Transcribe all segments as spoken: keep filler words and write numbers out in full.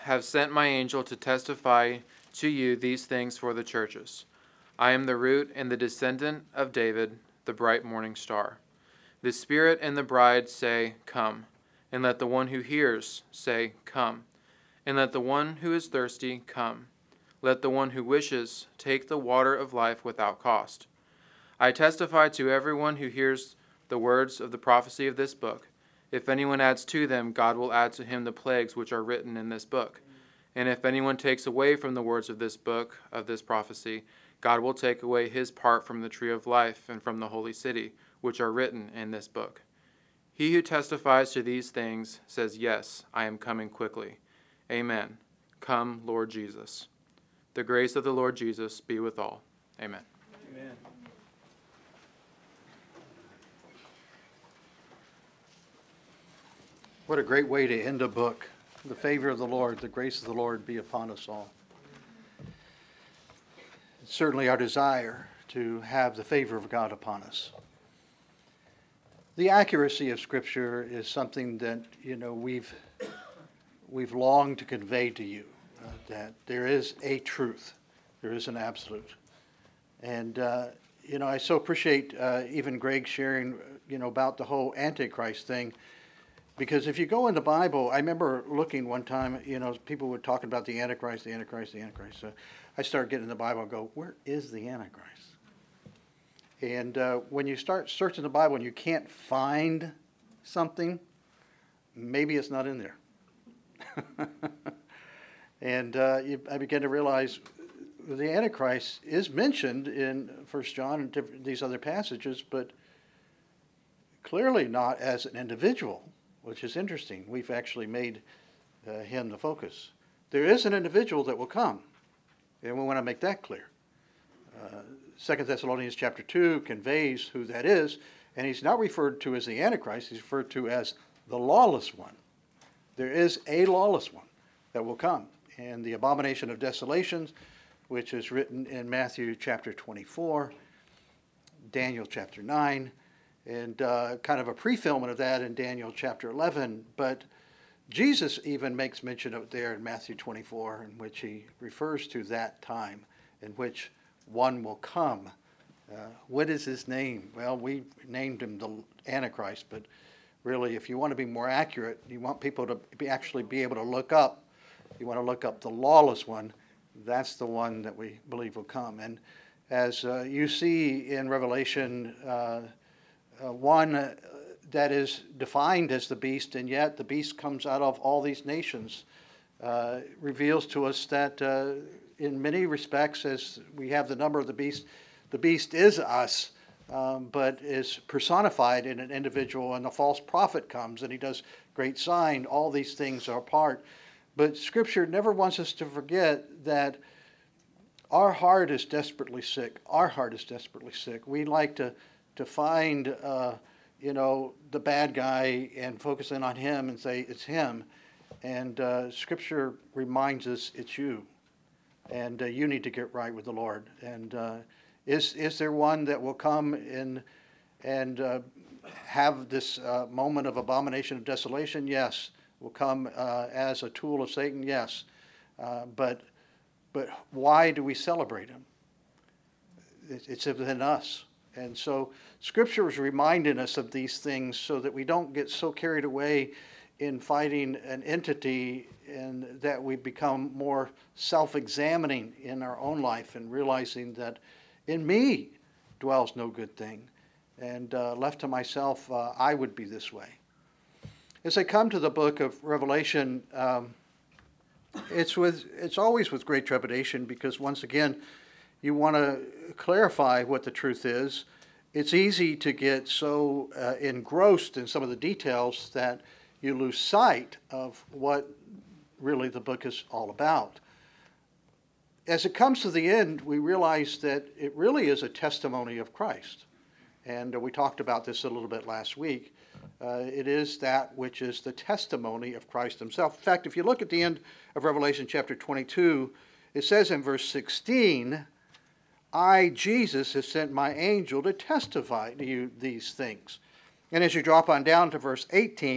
have sent my angel to testify to you these things for the churches. I am the root and the descendant of David, the bright morning star. The Spirit and the bride say, Come. And let the one who hears say, Come. And let the one who is thirsty come. Let the one who wishes take the water of life without cost. I testify to everyone who hears the words of the prophecy of this book. If anyone adds to them, God will add to him the plagues which are written in this book. And if anyone takes away from the words of this book, of this prophecy, God will take away his part from the tree of life and from the holy city, which are written in this book. He who testifies to these things says, Yes, I am coming quickly. Amen. Come, Lord Jesus. The grace of the Lord Jesus be with all. Amen. Amen. What a great way to end a book. The favor of the Lord, the grace of the Lord be upon us all. It's certainly our desire to have the favor of God upon us. The accuracy of Scripture is something that, you know, we've we've longed to convey to you, uh, that there is a truth, there is an absolute. And, uh, you know, I so appreciate uh, even Greg sharing, you know, about the whole Antichrist thing. Because if you go in the Bible, I remember looking one time, you know, people were talking about the Antichrist, the Antichrist, the Antichrist. So I started getting in the Bible and go, where is the Antichrist? And uh, when you start searching the Bible and you can't find something, maybe it's not in there. and uh, you, I began to realize the Antichrist is mentioned in First John and different, these other passages, but clearly not as an individual. Which is interesting. We've actually made uh, him the focus. There is an individual that will come, and we want to make that clear. Uh, Second Thessalonians chapter two conveys who that is, and he's not referred to as the Antichrist. He's referred to as the lawless one. There is a lawless one that will come, and the abomination of desolations, which is written in Matthew chapter twenty-four, Daniel chapter nine, and uh, kind of a pre-fulfillment of that in Daniel chapter eleven. But Jesus even makes mention of it there in Matthew twenty-four, in which he refers to that time in which one will come. Uh, what is his name? Well, we named him the Antichrist, but really, if you want to be more accurate, you want people to be actually be able to look up, you want to look up the lawless one, that's the one that we believe will come. And as uh, you see in Revelation uh, Uh, one uh, that is defined as the beast, and yet the beast comes out of all these nations, uh, reveals to us that uh, in many respects, as we have the number of the beast, the beast is us, um, but is personified in an individual, and the false prophet comes, and he does great sign. All these things are part. But Scripture never wants us to forget that our heart is desperately sick. Our heart is desperately sick. We like to to find, uh, you know, the bad guy and focus in on him and say it's him. And uh, Scripture reminds us it's you. And uh, you need to get right with the Lord. And uh, is is there one that will come in and uh, have this uh, moment of abomination of desolation? Yes. Will come uh, as a tool of Satan? Yes. Uh, but but why do we celebrate him? It's within us. And so Scripture is reminding us of these things so that we don't get so carried away in fighting an entity and that we become more self-examining in our own life and realizing that in me dwells no good thing. And uh, left to myself, uh, I would be this way. As I come to the book of Revelation, um, it's with it's always with great trepidation because once again, you want to clarify what the truth is. It's easy to get so uh, engrossed in some of the details that you lose sight of what really the book is all about. As it comes to the end, we realize that it really is a testimony of Christ. And uh, we talked about this a little bit last week. Uh, it is that which is the testimony of Christ himself. In fact, if you look at the end of Revelation chapter twenty-two, it says in verse sixteen, I, Jesus, have sent my angel to testify to you these things. And as you drop on down to verse eighteen,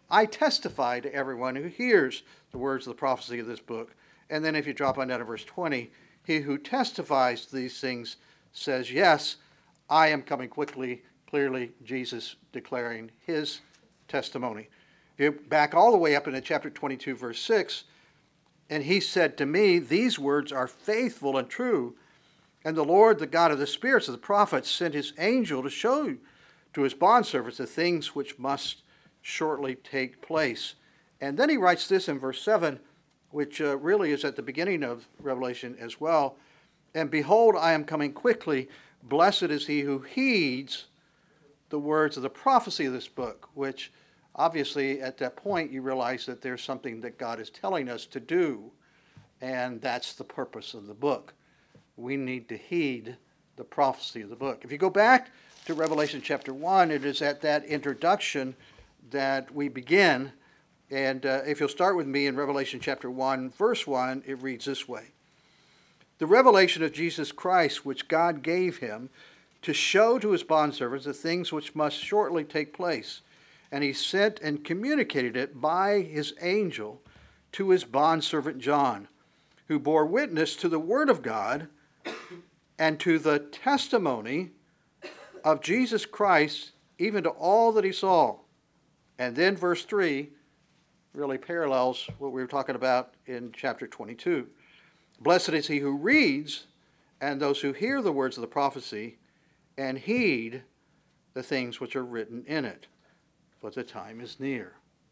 I testify to everyone who hears the words of the prophecy of this book. And then if you drop on down to verse twenty, he who testifies to these things says, yes, I am coming quickly. Clearly, Jesus declaring his testimony. If you back all the way up into chapter twenty-two, verse six, and he said to me, these words are faithful and true. And the Lord, the God of the spirits of the prophets, sent his angel to show to his bondservants the things which must shortly take place. And then he writes this in verse seven, which uh, really is at the beginning of Revelation as well. And behold, I am coming quickly. Blessed is he who heeds the words of the prophecy of this book, which obviously at that point you realize that there's something that God is telling us to do, and that's the purpose of the book. We need to heed the prophecy of the book. If you go back to Revelation chapter one, it is at that introduction that we begin. And uh, if you'll start with me in Revelation chapter one, verse one, it reads this way. The revelation of Jesus Christ, which God gave him to show to his bondservants the things which must shortly take place. And he sent and communicated it by his angel to his bondservant John, who bore witness to the word of God and to the testimony of Jesus Christ, even to all that he saw. And then verse three really parallels what we were talking about in chapter twenty-two. Blessed is he who reads, and those who hear the words of the prophecy, and heed the things which are written in it, for the time is near.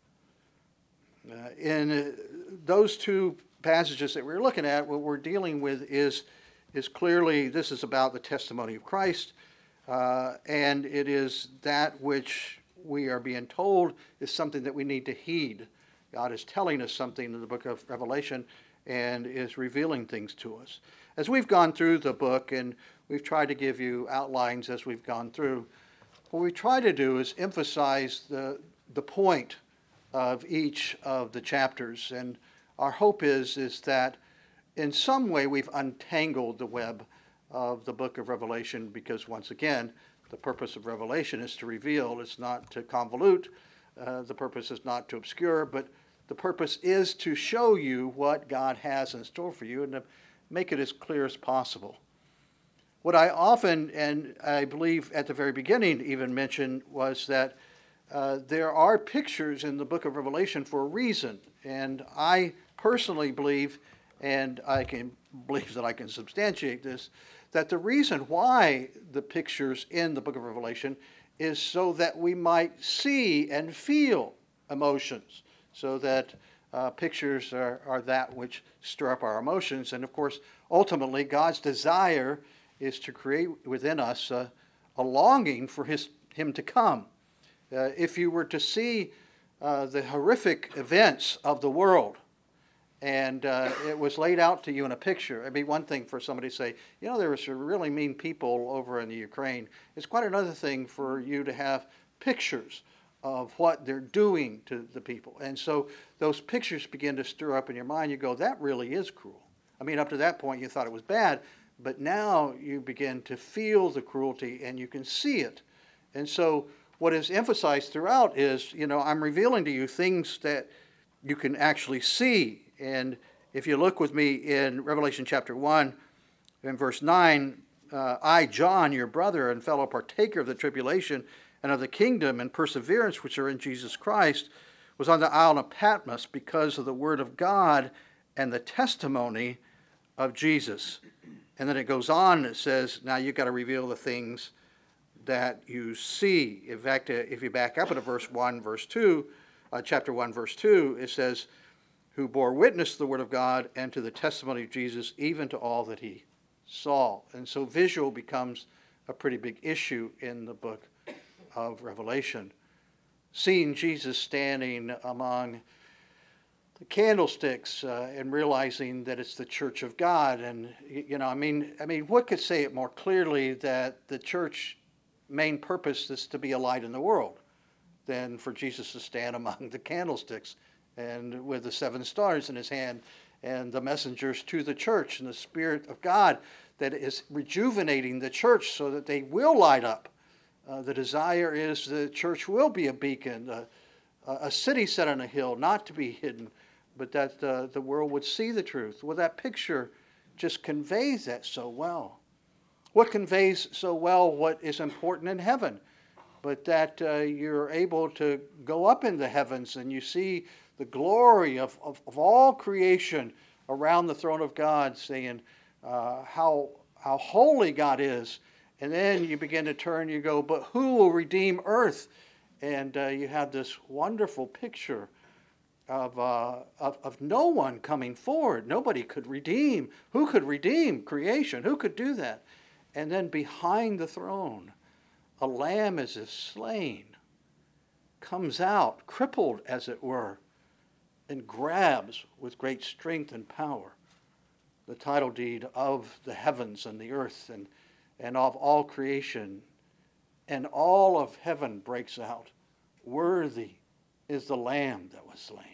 Uh, in uh, those two passages that we're looking at, what we're dealing with is, is clearly this is about the testimony of Christ, uh, and it is that which we are being told is something that we need to heed. God is telling us something in the book of Revelation and is revealing things to us. As we've gone through the book, and we've tried to give you outlines as we've gone through, what we try to do is emphasize the, the point of each of the chapters. And our hope is, is that in some way we've untangled the web of the book of Revelation, because once again, the purpose of Revelation is to reveal. It's not to convolute. Uh, the purpose is not to obscure, but the purpose is to show you what God has in store for you and to make it as clear as possible. What I often, and I believe at the very beginning even mentioned, was that uh, there are pictures in the book of Revelation for a reason. And I personally believe, and I can believe that I can substantiate this, that the reason why the pictures in the book of Revelation is so that we might see and feel emotions, so that uh, pictures are, are that which stir up our emotions. And of course, ultimately, God's desire is to create within us a, a longing for his, him to come. Uh, if you were to see uh, the horrific events of the world, and uh, it was laid out to you in a picture, it'd be one thing for somebody to say, you know, there were some really mean people over in the Ukraine. It's quite another thing for you to have pictures of what they're doing to the people. And so those pictures begin to stir up in your mind. You go, that really is cruel. I mean, up to that point you thought it was bad, but now you begin to feel the cruelty and you can see it. And so what is emphasized throughout is, you know, I'm revealing to you things that you can actually see. And if you look with me in Revelation chapter one, in verse nine, uh, I, John, your brother and fellow partaker of the tribulation and of the kingdom and perseverance which are in Jesus Christ, was on the island of Patmos because of the word of God and the testimony of Jesus. And then it goes on and it says, now you've got to reveal the things that you see. In fact, if you back up into verse one, verse two, uh, chapter one, verse two, it says, who bore witness to the word of God and to the testimony of Jesus, even to all that he saw. And so visual becomes a pretty big issue in the book of Revelation. Seeing Jesus standing among the candlesticks uh, and realizing that it's the church of God. And, you know, I mean, I mean, what could say it more clearly that the church main purpose is to be a light in the world than for Jesus to stand among the candlesticks and with the seven stars in his hand and the messengers to the church and the Spirit of God that is rejuvenating the church so that they will light up. Uh, the desire is the church will be a beacon, uh, a, a city set on a hill, not to be hidden, but that uh, the world would see the truth. Well, that picture just conveys that so well. What conveys so well what is important in heaven? But that uh, you're able to go up in the heavens and you see the glory of, of, of all creation around the throne of God, saying uh, how, how holy God is. And then you begin to turn, you go, but who will redeem earth? And uh, you have this wonderful picture of, uh, of, of no one coming forward. Nobody could redeem. Who could redeem creation? Who could do that? And then behind the throne, a lamb as if slain comes out, crippled as it were, and grabs with great strength and power the title deed of the heavens and the earth and, and of all creation. And all of heaven breaks out. Worthy is the lamb that was slain.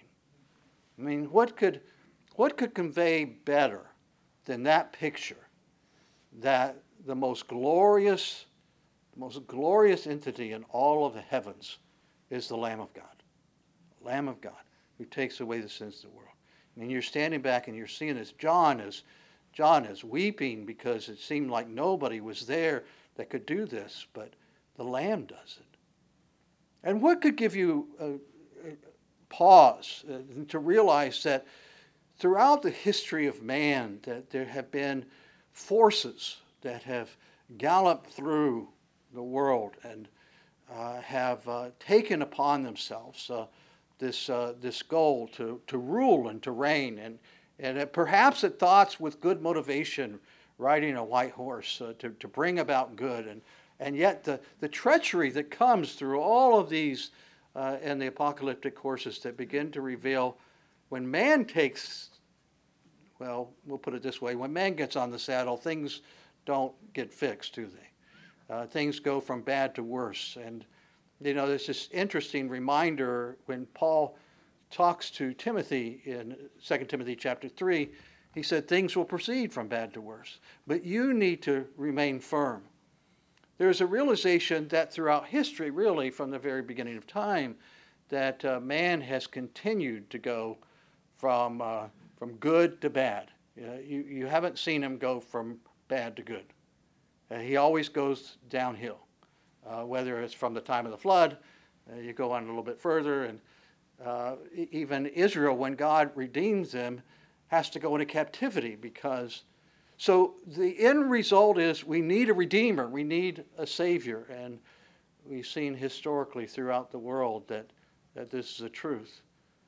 I mean, what could, what could convey better than that picture, that the most glorious, the most glorious entity in all of the heavens is the Lamb of God. Lamb of God, who takes away the sins of the world. I mean, you're standing back and you're seeing this. John is, John is weeping because it seemed like nobody was there that could do this, but the Lamb does it. And what could give you a, a pause uh, to realize that throughout the history of man, that there have been forces that have galloped through the world and uh, have uh, taken upon themselves uh, this uh, this goal to, to rule and to reign, and and uh, perhaps at thoughts with good motivation, riding a white horse uh, to, to bring about good, and and yet the, the treachery that comes through all of these uh, and the apocalyptic courses that begin to reveal when man takes, well, we'll put it this way, when man gets on the saddle, things don't get fixed, do they? Uh, things go from bad to worse. And, you know, there's this interesting reminder when Paul talks to Timothy in Second Timothy chapter three, he said things will proceed from bad to worse. But you need to remain firm. There's a realization that throughout history, really from the very beginning of time, that uh, man has continued to go from, uh, from good to bad. Uh, you, you haven't seen him go from bad to good. Uh, he always goes downhill, uh, whether it's from the time of the flood, uh, you go on a little bit further, and uh, even Israel, when God redeems them, has to go into captivity because, so the end result is we need a redeemer, we need a savior, and we've seen historically throughout the world that, that this is the truth.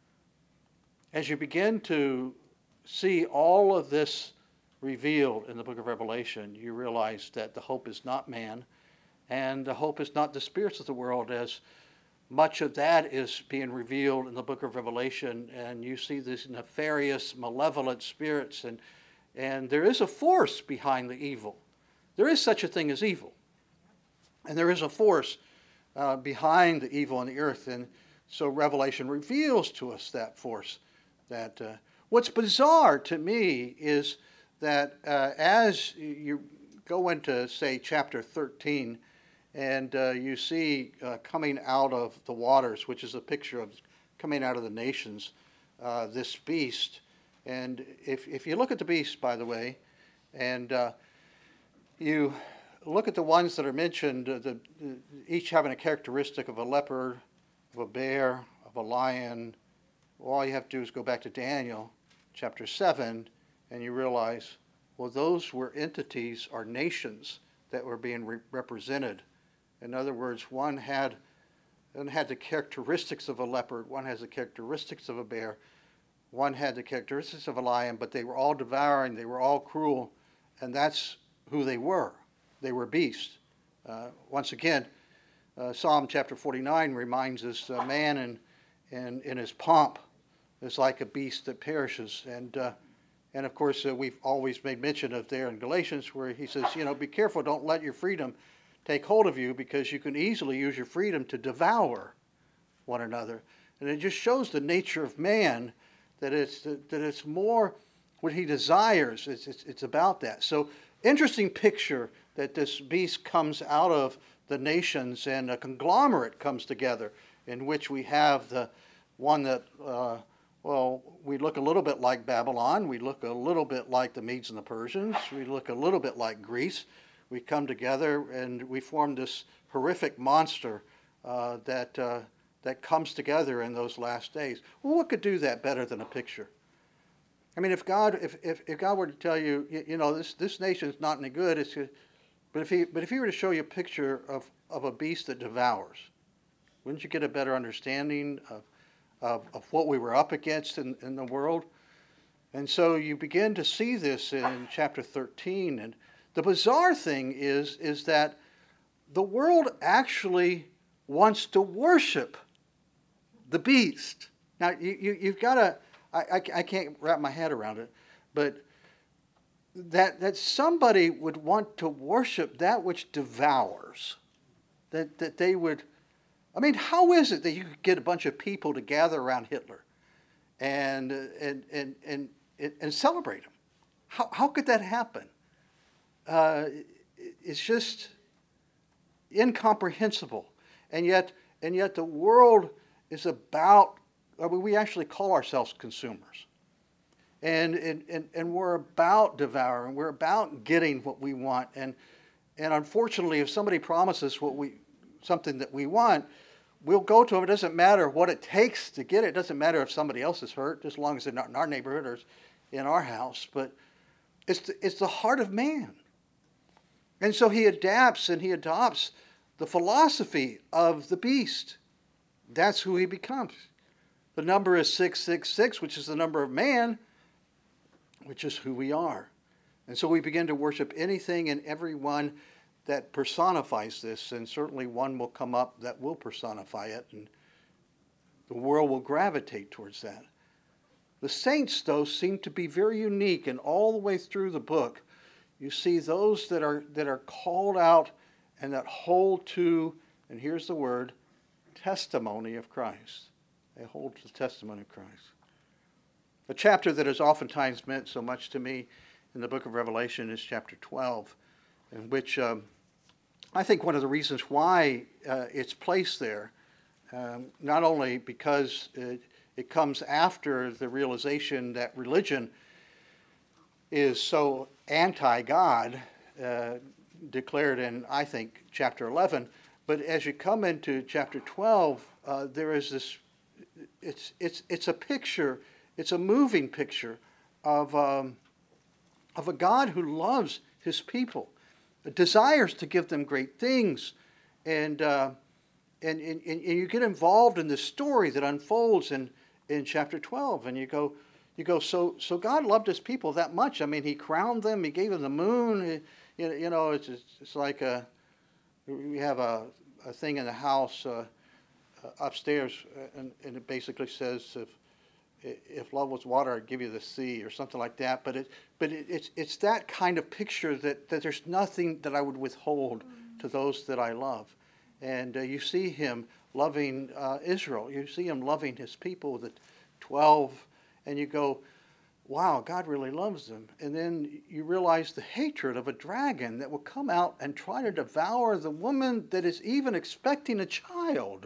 As you begin to see all of this revealed in the book of Revelation, you realize that the hope is not man, and the hope is not the spirits of the world, as much of that is being revealed in the book of Revelation, and you see these nefarious, malevolent spirits, and, and there is a force behind the evil. There is such a thing as evil, and there is a force uh, behind the evil on the earth, and so Revelation reveals to us that force. That uh, what's bizarre to me is that uh, as you go into, say, chapter thirteen, and uh, you see uh, coming out of the waters, which is a picture of coming out of the nations, uh, this beast. And if, if you look at the beast, by the way, and uh, you look at the ones that are mentioned, uh, the, the, each having a characteristic of a leopard, of a bear, of a lion, well, all you have to do is go back to Daniel chapter seven, and you realize, well, those were entities or nations that were being re- represented. In other words, one had, one had the characteristics of a leopard, one has the characteristics of a bear, one had the characteristics of a lion, but they were all devouring, they were all cruel, and that's who they were. They were beasts. Uh, once again, uh, Psalm chapter forty-nine reminds us a man in, in, in his pomp is like a beast that perishes. And, uh, and of course, uh, we've always made mention of there in Galatians where he says, you know, be careful, don't let your freedom take hold of you, because you can easily use your freedom to devour one another. And it just shows the nature of man, that it's that it's more what he desires. It's, it's, it's about that. So interesting picture that this beast comes out of the nations and a conglomerate comes together. in which we have the one that, uh, well, we look a little bit like Babylon. We look a little bit like the Medes and the Persians. We look a little bit like Greece. We come together and we form this horrific monster uh, that, uh, that comes together in those last days. Well, what could do that better than a picture? I mean, if God, if, if, if God were to tell you, you, you know, this, this nation's not any good, it's, but if he, but if he were to show you a picture of, of a beast that devours, wouldn't you get a better understanding of, of, of what we were up against in, in the world? And so you begin to see this in chapter thirteen. And the bizarre thing is, is that the world actually wants to worship the beast. Now, you, you, you've got to, I, I, I can't wrap my head around it, but that, that somebody would want to worship that which devours, that, that they would, I mean, how is it that you could get a bunch of people to gather around Hitler and, and, and, and, and celebrate him? How, how could that happen? Uh, it's just incomprehensible. And yet, and yet the world is about, I mean, we actually call ourselves consumers. And, and, and, and we're about devouring. We're about getting what we want. And, and unfortunately, if somebody promises what we, something that we want, we'll go to them. It doesn't matter what it takes to get it. It doesn't matter if somebody else is hurt, as long as they're not in our neighborhood or in our house. But it's the, it's the heart of man. And so he adapts and he adopts the philosophy of the beast. That's who he becomes. The number is six six six, which is the number of man, which is who we are. And so we begin to worship anything and everyone that personifies this, and certainly one will come up that will personify it, and the world will gravitate towards that. The saints, though, seem to be very unique, and all the way through the book, you see those that are that are called out and that hold to, and here's the word, testimony of Christ. They hold to the testimony of Christ. A chapter that has oftentimes meant so much to me in the book of Revelation is chapter twelve, in which um, I think one of the reasons why uh, it's placed there, um, not only because it, it comes after the realization that religion is so anti-God, uh, declared in, I think, chapter eleven, but as you come into chapter twelve, uh, there is this, it's, it's, it's a picture, it's a moving picture of, um, of a God who loves his people, desires to give them great things, and, uh, and, and, and you get involved in the story that unfolds in, in chapter twelve, and you go, you go, so so God loved his people that much. I mean, he crowned them, he gave them the moon. He, you know, it's it's like a, we have a, a thing in the house uh, upstairs, and, and it basically says, if if love was water, I'd give you the sea, or something like that. But it but it, it's it's that kind of picture that, that there's nothing that I would withhold to those that I love. And uh, you see him loving uh, Israel. You see him loving his people, the twelve, and you go, wow, God really loves them. And then you realize the hatred of a dragon that will come out and try to devour the woman that is even expecting a child.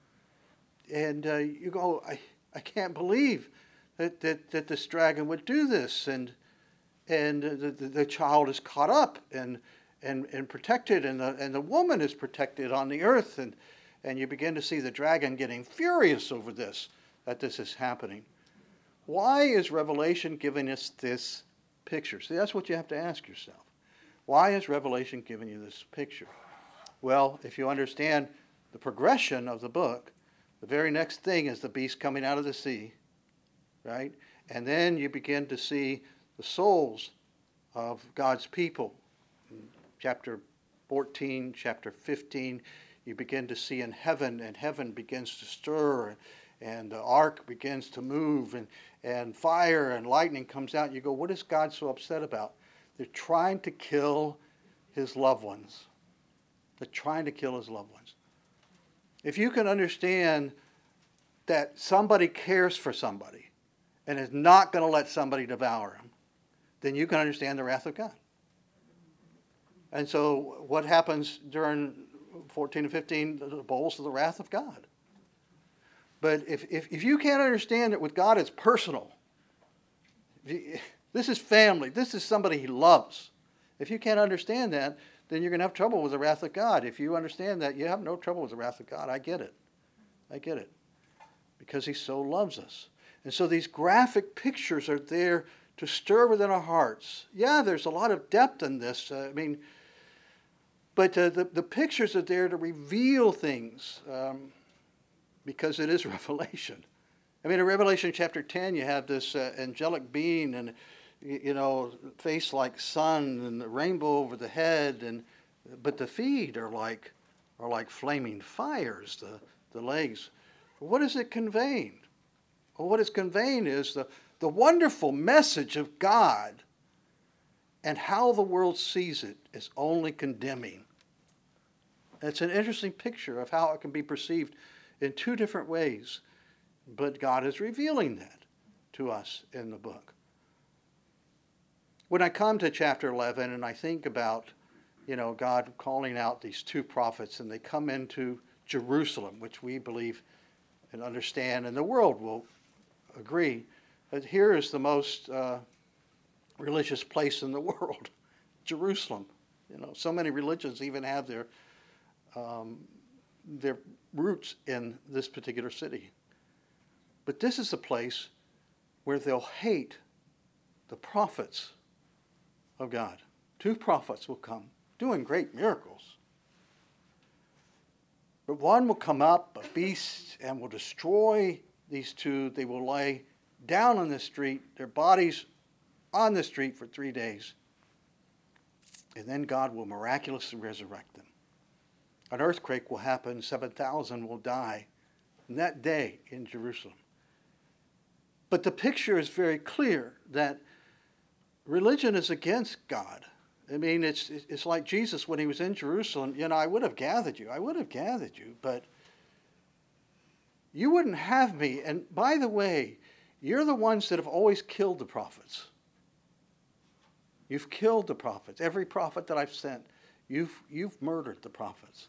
And uh, you go, I, I can't believe that, that, that this dragon would do this. And and the, the, the child is caught up and and, and protected, and the, and the woman is protected on the earth. And, and you begin to see the dragon getting furious over this, that this is happening. Why is Revelation giving us this picture? See, that's what you have to ask yourself. Why is Revelation giving you this picture? Well, if you understand the progression of the book, the very next thing is the beast coming out of the sea, right? And then you begin to see the souls of God's people. In chapter fourteen, chapter fifteen, you begin to see in heaven, and heaven begins to stir, and the ark begins to move, and, and fire and lightning comes out. You go, what is God so upset about? They're trying to kill his loved ones. They're trying to kill his loved ones. If you can understand that somebody cares for somebody and is not going to let somebody devour them, then you can understand the wrath of God. And so what happens during fourteen and fifteen, the bowls of the wrath of God. But if, if, if you can't understand that with God it's personal, you, this is family, this is somebody he loves. If you can't understand that, then you're going to have trouble with the wrath of God. If you understand that, you have no trouble with the wrath of God. I get it. I get it. Because he so loves us. And so these graphic pictures are there to stir within our hearts. Yeah, there's a lot of depth in this. Uh, I mean, but uh, the, the pictures are there to reveal things um, because it is Revelation. I mean, in Revelation chapter ten, you have this uh, angelic being and, you know, face like sun and the rainbow over the head, and but the feet are like are like flaming fires. The the legs. What is it conveying? Well, what it's conveying is the the wonderful message of God, and how the world sees it is only condemning. It's an interesting picture of how it can be perceived in two different ways, but God is revealing that to us in the book. When I come to chapter eleven and I think about, you know, God calling out these two prophets, and they come into Jerusalem, which we believe and understand, and the world will agree, that here is the most uh, religious place in the world, Jerusalem. You know, so many religions even have their um, their roots in this particular city. But this is the place where they'll hate the prophets of God. Two prophets will come, doing great miracles. But one will come up, a beast, and will destroy these two. They will lay down on the street, their bodies on the street for three days. And then God will miraculously resurrect them. An earthquake will happen, seven thousand will die in that day in Jerusalem. But the picture is very clear that religion is against God. I mean, it's it's like Jesus when he was in Jerusalem. You know, I would have gathered you. I would have gathered you, but you wouldn't have me. And by the way, you're the ones that have always killed the prophets. You've killed the prophets. Every prophet that I've sent, you've you've murdered the prophets.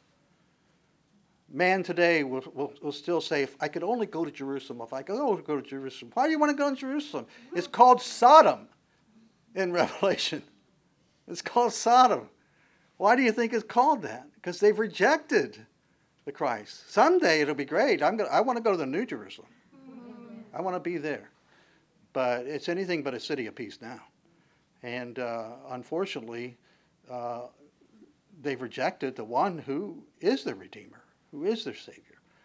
Man today will, will, will still say, if I could only go to Jerusalem, if I could only go to Jerusalem. Why do you want to go to Jerusalem? It's called Sodom in Revelation. It's called Sodom. Why do you think it's called that? Because they've rejected the Christ. Someday it'll be great. I'm gonna, I want to go to the New Jerusalem. I want to be there. But it's anything but a city of peace now. And uh, unfortunately, uh, they've rejected the one who is the Redeemer, who is their Savior.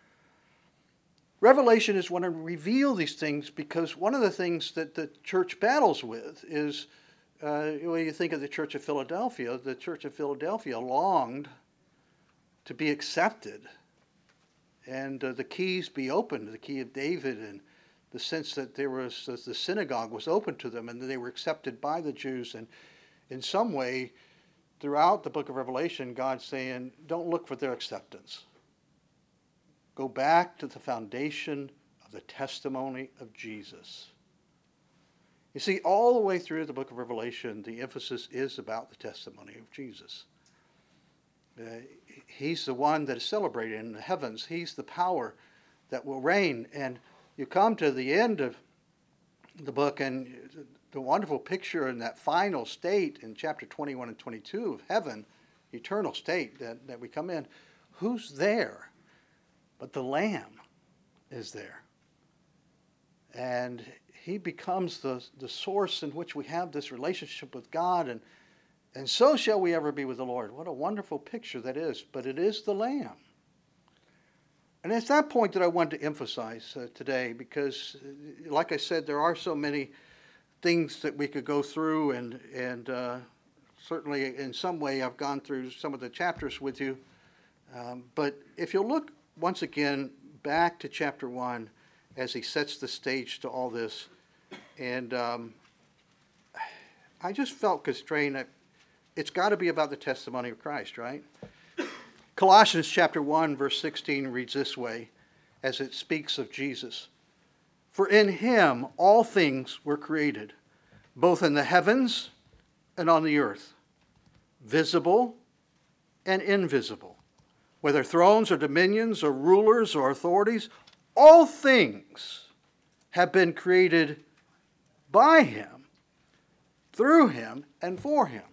Revelation is want to reveal these things because one of the things that the church battles with is, uh, when you think of the Church of Philadelphia, the Church of Philadelphia longed to be accepted and uh, the keys be opened, the key of David, and the sense that there was uh, the synagogue was open to them and that they were accepted by the Jews. And in some way, throughout the book of Revelation, God's saying, don't look for their acceptance. Go back to the foundation of the testimony of Jesus. You see, all the way through the book of Revelation, the emphasis is about the testimony of Jesus. Uh, he's the one that is celebrated in the heavens. He's the power that will reign. And you come to the end of the book, and the wonderful picture in that final state in chapter twenty-one and twenty-two of heaven, eternal state that, that we come in. Who's there? But the Lamb is there. And he becomes the, the source in which we have this relationship with God, and, and so shall we ever be with the Lord. What a wonderful picture that is. But it is the Lamb. And it's that point that I wanted to emphasize uh, today, because, uh, like I said, there are so many things that we could go through, and, and uh, certainly in some way I've gone through some of the chapters with you. Um, but if you'll look once again back to chapter one as he sets the stage to all this, and um, I just felt constrained that it's got to be about the testimony of Christ, right? Colossians chapter one verse sixteen reads this way as it speaks of Jesus. For in him all things were created, both in the heavens and on the earth, visible and invisible, whether thrones or dominions or rulers or authorities, all things have been created by him, through him, and for him.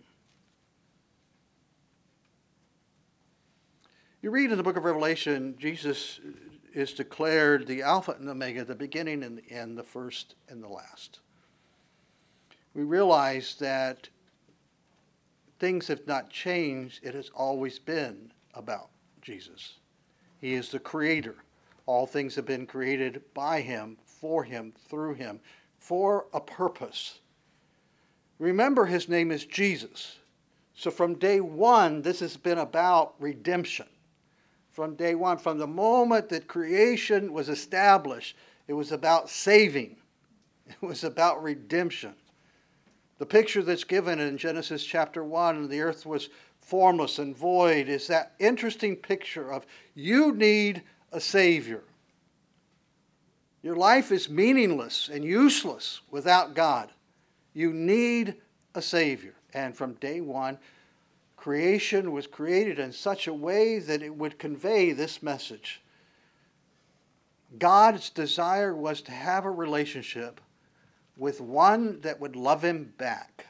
You read in the book of Revelation, Jesus is declared the Alpha and the Omega, the beginning and the end, the first and the last. We realize that things have not changed. It has always been about Jesus. He is the creator. All things have been created by him, for him, through him, for a purpose. Remember, his name is Jesus. So from day one, this has been about redemption. From day one, from the moment that creation was established, it was about saving. It was about redemption. The picture that's given in Genesis chapter one, the earth was formless and void, is that interesting picture of you need a Savior. Your life is meaningless and useless without God. You need a Savior. And from day one, creation was created in such a way that it would convey this message. God's desire was to have a relationship with one that would love him back,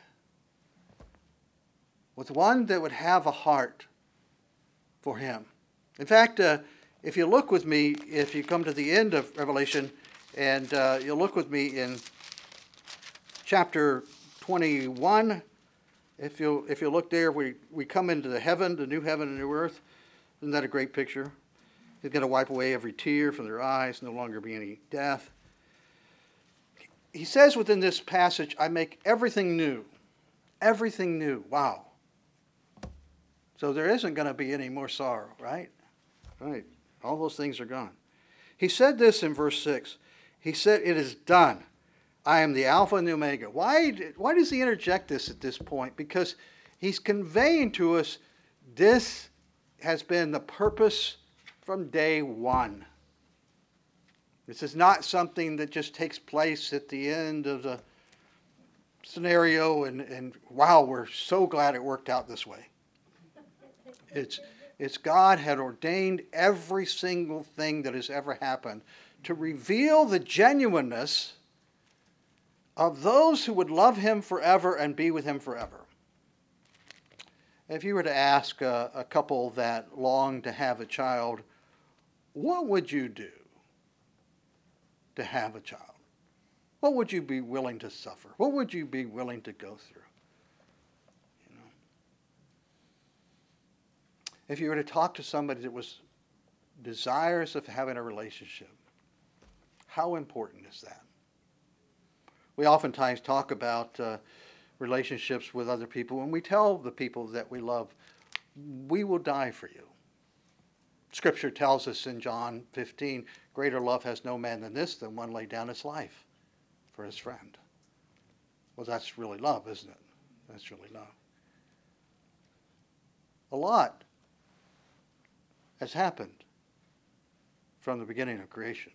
with one that would have a heart for him. In fact, uh, if you look with me, if you come to the end of Revelation, and uh, you'll look with me in chapter twenty-one, if you if you look there, we, we come into the heaven, the new heaven and new earth. Isn't that a great picture? He's going to wipe away every tear from their eyes, no longer be any death. He says within this passage, I make everything new. Everything new. Wow. So there isn't going to be any more sorrow, right? Right. All those things are gone. He said this in verse six. He said, it is done. I am the Alpha and the Omega. Why, why does he interject this at this point? Because he's conveying to us this has been the purpose from day one. This is not something that just takes place at the end of the scenario and, and wow, we're so glad it worked out this way. It's, it's God had ordained every single thing that has ever happened to reveal the genuineness of those who would love him forever and be with him forever. If you were to ask a, a couple that long to have a child, what would you do to have a child? What would you be willing to suffer? What would you be willing to go through? You know? If you were to talk to somebody that was desirous of having a relationship, how important is that? We oftentimes talk about uh, relationships with other people, and we tell the people that we love, we will die for you. Scripture tells us in John fifteen, greater love has no man than this, than one lay down his life for his friend. Well, that's really love, isn't it? That's really love. A lot has happened from the beginning of creation.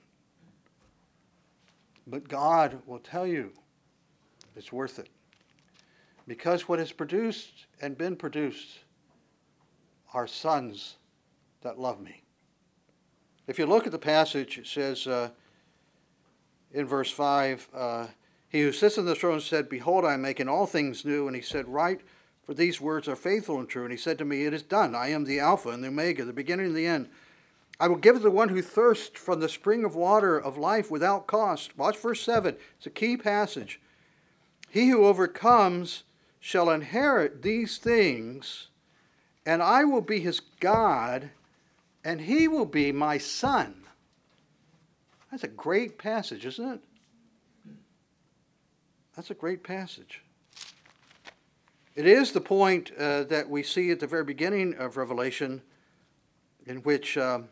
But God will tell you it's worth it. Because what has produced and been produced are sons that love me. If you look at the passage, it says uh, in verse five, uh, he who sits on the throne said, behold, I am making all things new. And he said, write, for these words are faithful and true. And he said to me, it is done. I am the Alpha and the Omega, the beginning and the end. I will give to the one who thirsts from the spring of water of life without cost. Watch verse seven. It's a key passage. He who overcomes shall inherit these things, and I will be his God, and he will be my son. That's a great passage, isn't it? That's a great passage. It is the point uh, that we see at the very beginning of Revelation, in which, um,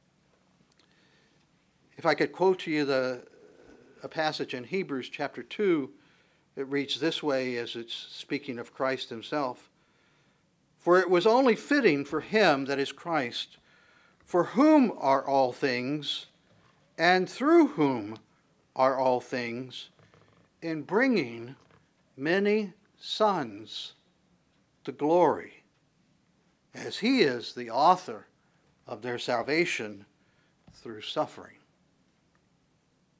if I could quote to you the a passage in Hebrews chapter two, it reads this way as it's speaking of Christ himself. For it was only fitting for him, that is Christ, for whom are all things, and through whom are all things, in bringing many sons to glory, as he is the author of their salvation through suffering.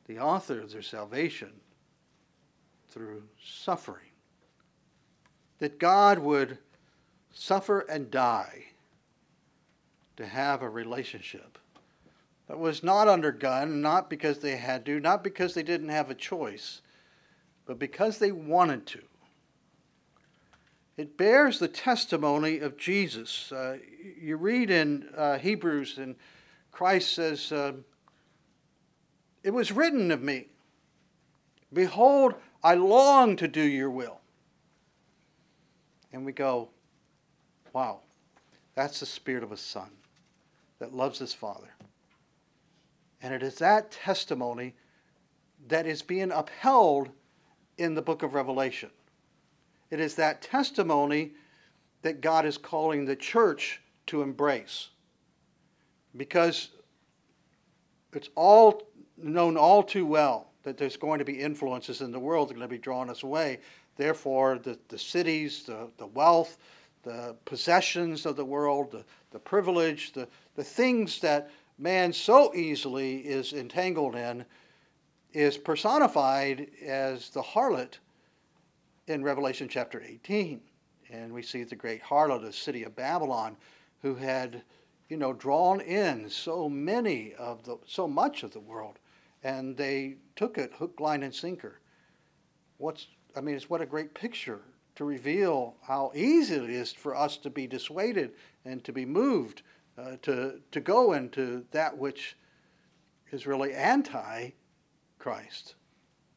the author of their salvation through suffering. That God would suffer and die to have a relationship that was not under gun, not because they had to, not because they didn't have a choice, but because they wanted to. It bears the testimony of Jesus. Uh, you read in uh, Hebrews, and Christ says, uh, it was written of me, behold, I long to do your will. And we go, wow, that's the spirit of a son that loves his Father. And it is that testimony that is being upheld in the book of Revelation. It is that testimony that God is calling the church to embrace. Because it's all known all too well that there's going to be influences in the world that are going to be drawing us away. Therefore, the, the cities, the, the wealth, the possessions of the world, the, the privilege, the, the things that man so easily is entangled in is personified as the harlot in Revelation chapter eighteen. And we see the great harlot, the city of Babylon, who had, you know, drawn in so many of the, so much of the world, and they took it hook, line, and sinker. What's, I mean, it's what a great picture to reveal how easy it is for us to be dissuaded and to be moved uh, to to go into that which is really anti-Christ.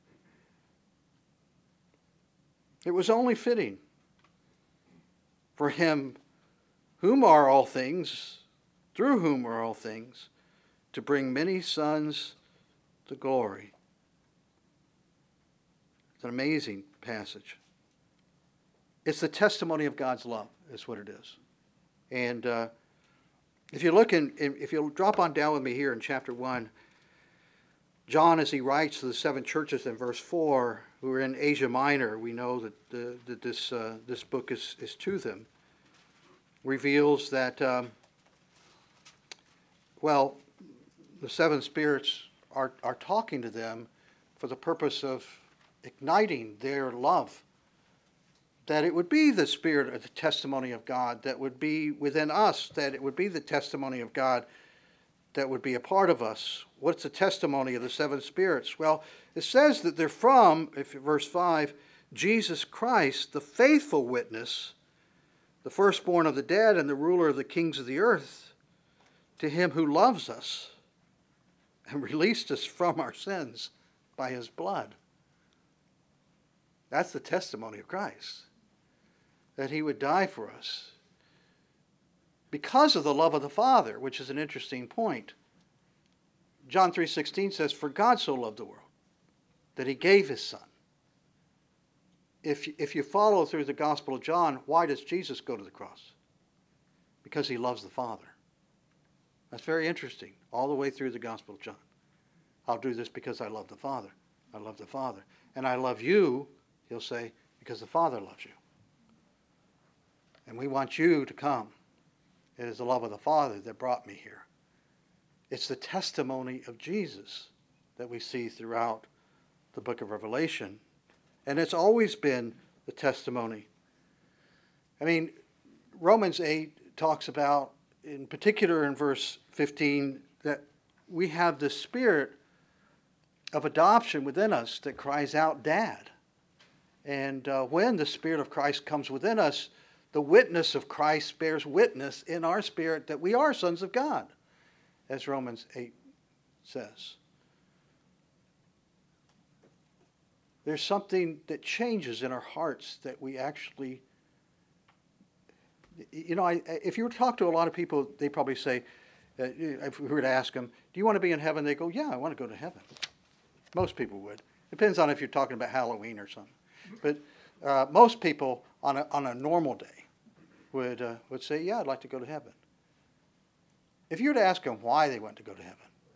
It was only fitting for him, whom are all things, through whom are all things, to bring many sons to glory. It's an amazing passage. It's the testimony of God's love, is what it is. And uh, if you look in, if you'll drop on down with me here in chapter one, John, as he writes to the seven churches in verse four, who are in Asia Minor, we know that, uh, that this uh, this book is, is to them, reveals that, um, well, the seven spirits are, are talking to them for the purpose of igniting their love. That it would be the spirit of the testimony of God that would be within us, that it would be the testimony of God that would be a part of us. What's the testimony of the seven spirits? Well, it says that they're from, if verse five, Jesus Christ, the faithful witness, the firstborn of the dead and the ruler of the kings of the earth, to him who loves us and released us from our sins by his blood. That's the testimony of Christ, that he would die for us because of the love of the Father, which is an interesting point. John three sixteen says, for God so loved the world that he gave his Son. If, if you follow through the Gospel of John, why does Jesus go to the cross? Because he loves the Father. That's very interesting, all the way through the Gospel of John. I'll do this because I love the Father. I love the Father. And I love you, he'll say, because the Father loves you. And we want you to come. It is the love of the Father that brought me here. It's the testimony of Jesus that we see throughout the book of Revelation. And it's always been the testimony. I mean, Romans eight talks about, in particular in verse fifteen, that we have the spirit of adoption within us that cries out, Dad. And uh, when the Spirit of Christ comes within us, the witness of Christ bears witness in our spirit that we are sons of God, as Romans eight says. There's something that changes in our hearts that we actually, you know, I, if you were to talk to a lot of people, they probably say, uh, if we were to ask them, do you want to be in heaven? They go, yeah, I want to go to heaven. Most people would. Depends on if you're talking about Halloween or something. But uh, most people on a, on a normal day would, uh, would say, yeah, I'd like to go to heaven. If you were to ask them why they went to go to heaven,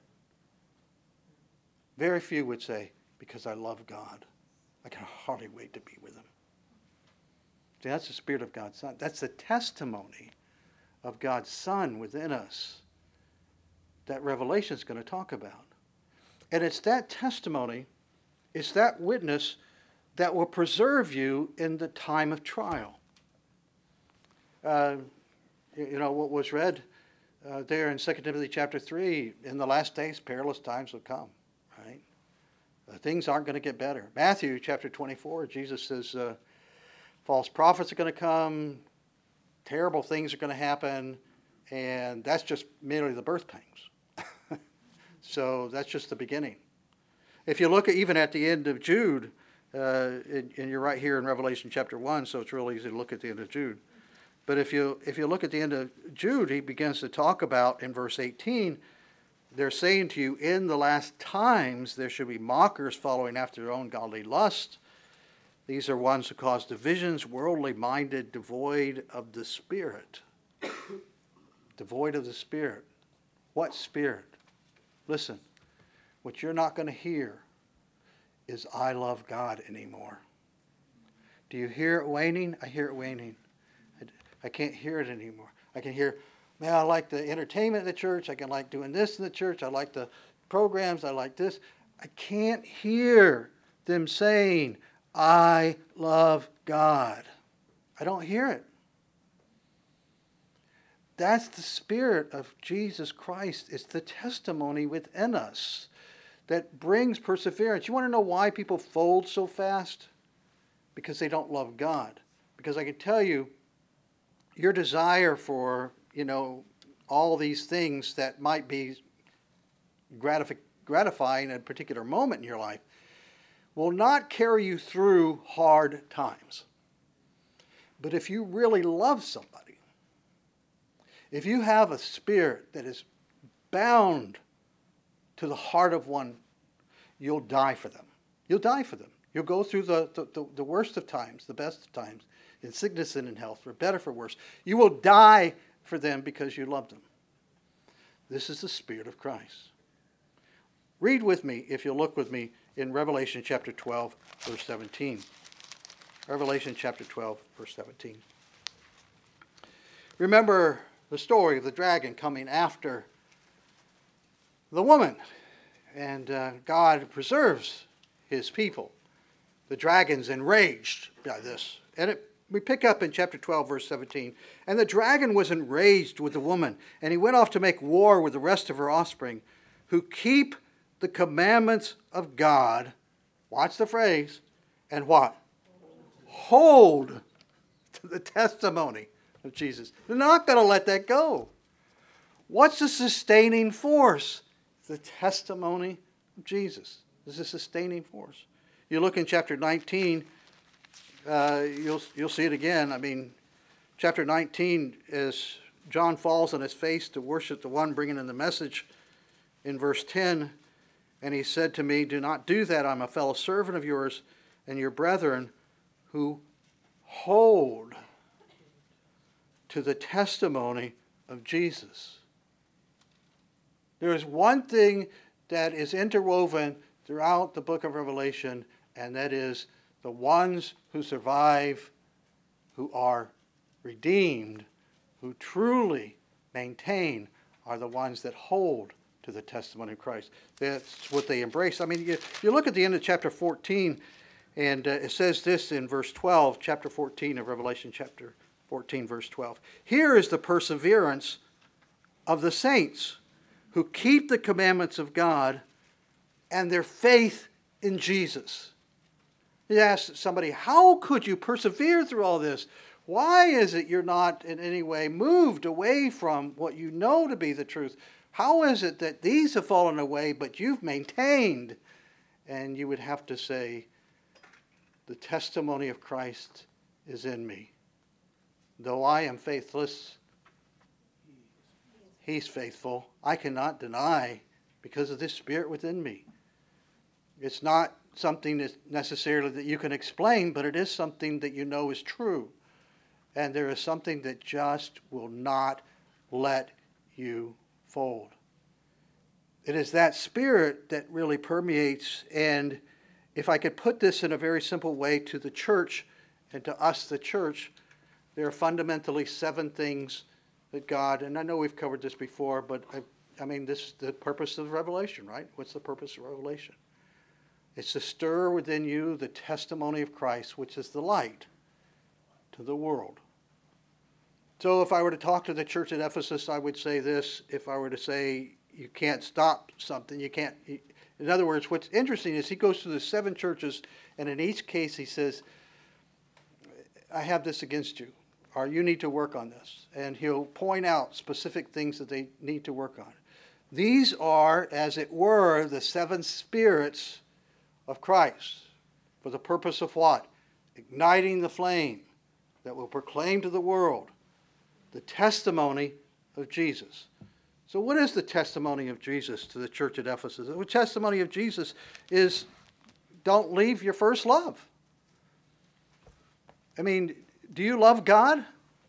very few would say, because I love God. I can hardly wait to be with him. See, that's the Spirit of God's Son. That's the testimony of God's Son within us that Revelation is going to talk about. And it's that testimony, it's that witness that will preserve you in the time of trial. Uh, you know, what was read uh, there in Second Timothy chapter three, in the last days, perilous times will come, right? Uh, things aren't going to get better. Matthew chapter twenty-four, Jesus says uh, false prophets are going to come, terrible things are going to happen, and that's just merely the birth pangs. So that's just the beginning. If you look at, even at the end of Jude, uh, and, and you're right here in Revelation chapter one, so it's real easy to look at the end of Jude. But if you if you look at the end of Jude, he begins to talk about, in verse eighteen, they're saying to you, in the last times there should be mockers following after their own godly lust. These are ones who cause divisions, worldly minded, devoid of the Spirit. Devoid of the Spirit. What Spirit? Listen, what you're not going to hear is I love God anymore. Do you hear it waning? I hear it waning. I, I can't hear it anymore. I can hear, man, I like the entertainment in the church. I can like doing this in the church. I like the programs. I like this. I can't hear them saying, I love God. I don't hear it. That's the Spirit of Jesus Christ. It's the testimony within us that brings perseverance. You want to know why people fold so fast? Because they don't love God. Because I can tell you, your desire for, you know, all these things that might be gratif- gratifying at a particular moment in your life will not carry you through hard times. But if you really love somebody, if you have a spirit that is bound to the heart of one, you'll die for them. You'll die for them. You'll go through the, the, the worst of times, the best of times, in sickness and in health, for better, for worse. You will die for them because you love them. This is the Spirit of Christ. Read with me, if you'll look with me, in Revelation chapter twelve, verse seventeen. Revelation chapter twelve, verse seventeen. Remember the story of the dragon coming after the woman. And uh, God preserves his people. The dragon's enraged by this. And it, we pick up in chapter twelve, verse seventeen. And the dragon was enraged with the woman, and he went off to make war with the rest of her offspring, who keep the commandments of God. Watch the phrase. And what? Hold to the testimony of Jesus. They're not going to let that go. What's the sustaining force? The testimony of Jesus. This is a sustaining force. You look in chapter nineteen, uh, you'll you'll see it again. I mean, chapter nineteen, as John falls on his face to worship the one bringing in the message, in verse ten, and he said to me, do not do that. I'm a fellow servant of yours and your brethren who hold to the testimony of Jesus. There is one thing that is interwoven throughout the book of Revelation, and that is the ones who survive, who are redeemed, who truly maintain, are the ones that hold to the testimony of Christ. That's what they embrace. I mean, you, you look at the end of chapter fourteen, and uh, it says this in verse twelve, chapter fourteen of Revelation, chapter fourteen, verse twelve. Here is the perseverance of the saints who keep the commandments of God and their faith in Jesus. You ask somebody, how could you persevere through all this? Why is it you're not in any way moved away from what you know to be the truth? How is it that these have fallen away, but you've maintained? And you would have to say, the testimony of Christ is in me. Though I am faithless, he's faithful. I cannot deny because of this Spirit within me. It's not something that's necessarily that you can explain, but it is something that you know is true. And there is something that just will not let you fold. It is that Spirit that really permeates. And if I could put this in a very simple way to the church and to us, the church, there are fundamentally seven things that God, and I know we've covered this before, but I, I mean, this is the purpose of Revelation, right? What's the purpose of Revelation? It's to stir within you the testimony of Christ, which is the light to the world. So if I were to talk to the church at Ephesus, I would say this. If I were to say you can't stop something, you can't. In other words, what's interesting is he goes through the seven churches, and in each case he says, I have this against you, or you need to work on this. And he'll point out specific things that they need to work on. These are, as it were, the seven spirits of Christ, for the purpose of what? Igniting the flame that will proclaim to the world the testimony of Jesus. So what is the testimony of Jesus to the church at Ephesus? The testimony of Jesus is, don't leave your first love. I mean, do you love God?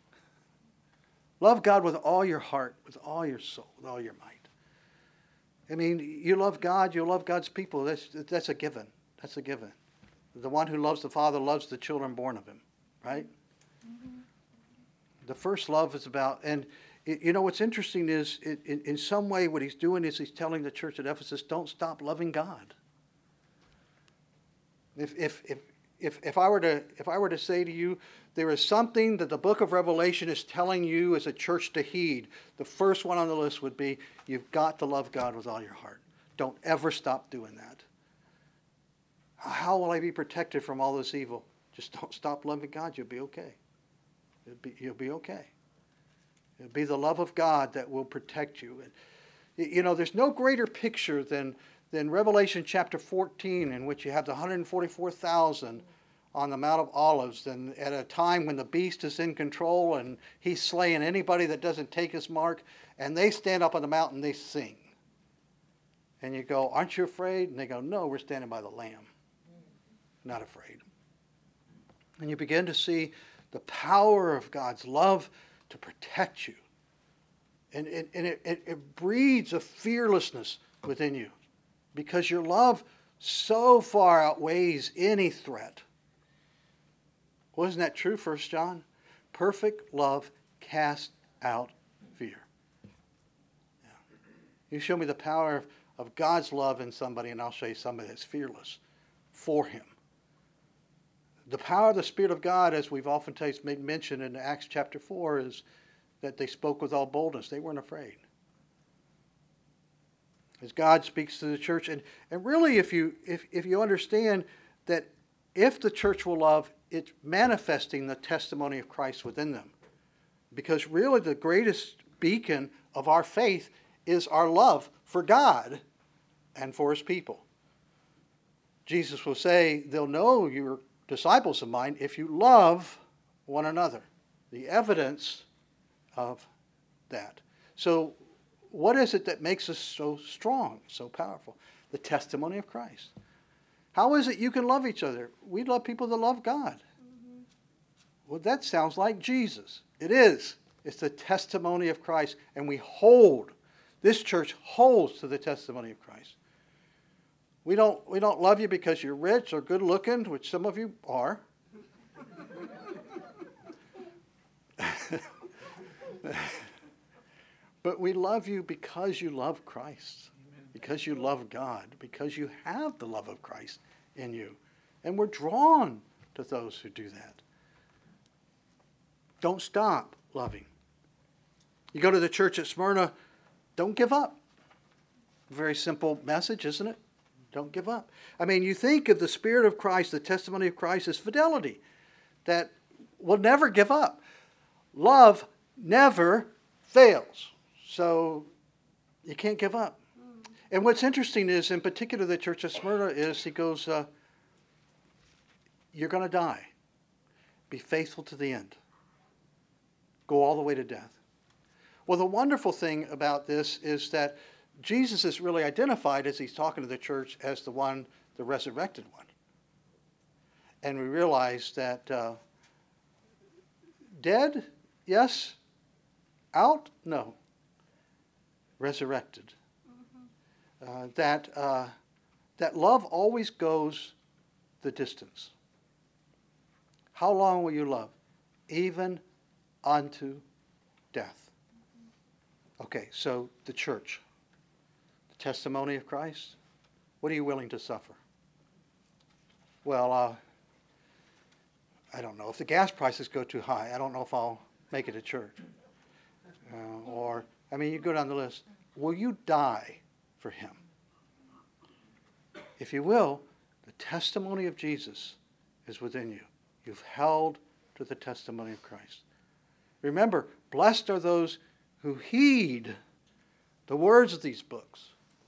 Love God with all your heart, with all your soul, with all your might. I mean, you love God, you love God's people. That's, that's a given. That's a given. The one who loves the Father loves the children born of him, right? Mm-hmm. The first love is about, and it, you know what's interesting is, it, in, in some way what he's doing is he's telling the church at Ephesus, don't stop loving God. If, if, if, if, if, I were to, if I were to say to you, there is something that the book of Revelation is telling you as a church to heed, the first one on the list would be, you've got to love God with all your heart. Don't ever stop doing that. How will I be protected from all this evil? Just don't stop loving God. You'll be okay. You'll be, you'll be okay. It'll be the love of God that will protect you. And, you know, there's no greater picture than, than Revelation chapter fourteen, in which you have the one hundred forty-four thousand on the Mount of Olives, and at a time when the beast is in control and he's slaying anybody that doesn't take his mark, and they stand up on the mountain, they sing. And you go, aren't you afraid? And they go, no, we're standing by the Lamb. Not afraid. And you begin to see the power of God's love to protect you. And, and, and it, it, it breeds a fearlessness within you, because your love so far outweighs any threat. Wasn't that true, First John? Perfect love casts out fear. Yeah. You show me the power of, of God's love in somebody, and I'll show you somebody that's fearless for him. The power of the Spirit of God, as we've oftentimes made mention in Acts chapter four, is that they spoke with all boldness. They weren't afraid. As God speaks to the church, and, and really if you if, if you understand that if the church will love, it's manifesting the testimony of Christ within them. Because really the greatest beacon of our faith is our love for God and for his people. Jesus will say, they'll know you're disciples of mine if you love one another. The evidence of that. So what is it that makes us so strong, so powerful? The testimony of Christ. How is it you can love each other? We love people that love God. Mm-hmm. Well, that sounds like Jesus. It is. It's the testimony of Christ. And we hold, this church holds to the testimony of Christ. We don't, we don't love you because you're rich or good looking, which some of you are. But we love you because you love Christ. Because you love God, because you have the love of Christ in you. And we're drawn to those who do that. Don't stop loving. You go to the church at Smyrna, don't give up. Very simple message, isn't it? Don't give up. I mean, you think of the Spirit of Christ, the testimony of Christ, as fidelity, that will never give up. Love never fails. So you can't give up. And what's interesting is, in particular, the church of Smyrna is, he goes, uh, you're going to die. Be faithful to the end. Go all the way to death. Well, the wonderful thing about this is that Jesus is really identified, as he's talking to the church, as the one, the resurrected one. And we realize that uh, dead, yes. Out, no. Resurrected. Uh, that uh, that love always goes the distance. How long will you love? Even unto death. Okay, so the church. testimony of Christ? What are you willing to suffer? Well, uh, I don't know. If the gas prices go too high, I don't know if I'll make it to church. Uh, or, I mean, you go down the list. Will you die for him? If you will, the testimony of Jesus is within you. You've held to the testimony of Christ. Remember, blessed are those who heed the words of these books,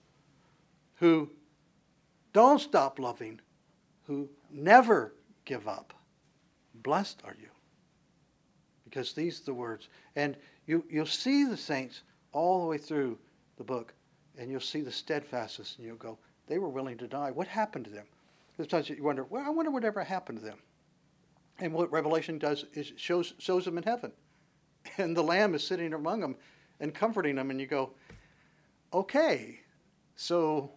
who don't stop loving, who never give up. Blessed are you. Because these are the words. And you, you'll see the saints all the way through the book, and you'll see the steadfastness, and you'll go, they were willing to die. What happened to them? Sometimes you wonder, well, I wonder whatever happened to them. And what Revelation does is it shows, shows them in heaven. And the Lamb is sitting among them and comforting them, and you go, okay, so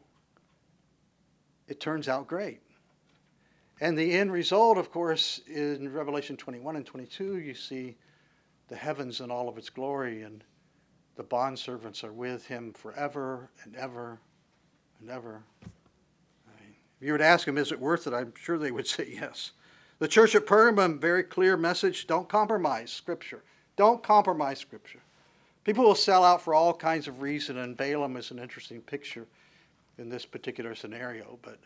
it turns out great. And the end result, of course, in Revelation twenty-one and twenty-two, you see the heavens in all of its glory, and the bondservants are with him forever and ever and ever. I mean, if you were to ask them, is it worth it? I'm sure they would say yes. The church at Pergamum, very clear message, don't compromise Scripture. Don't compromise Scripture. People will sell out for all kinds of reason, and Balaam is an interesting picture in this particular scenario, but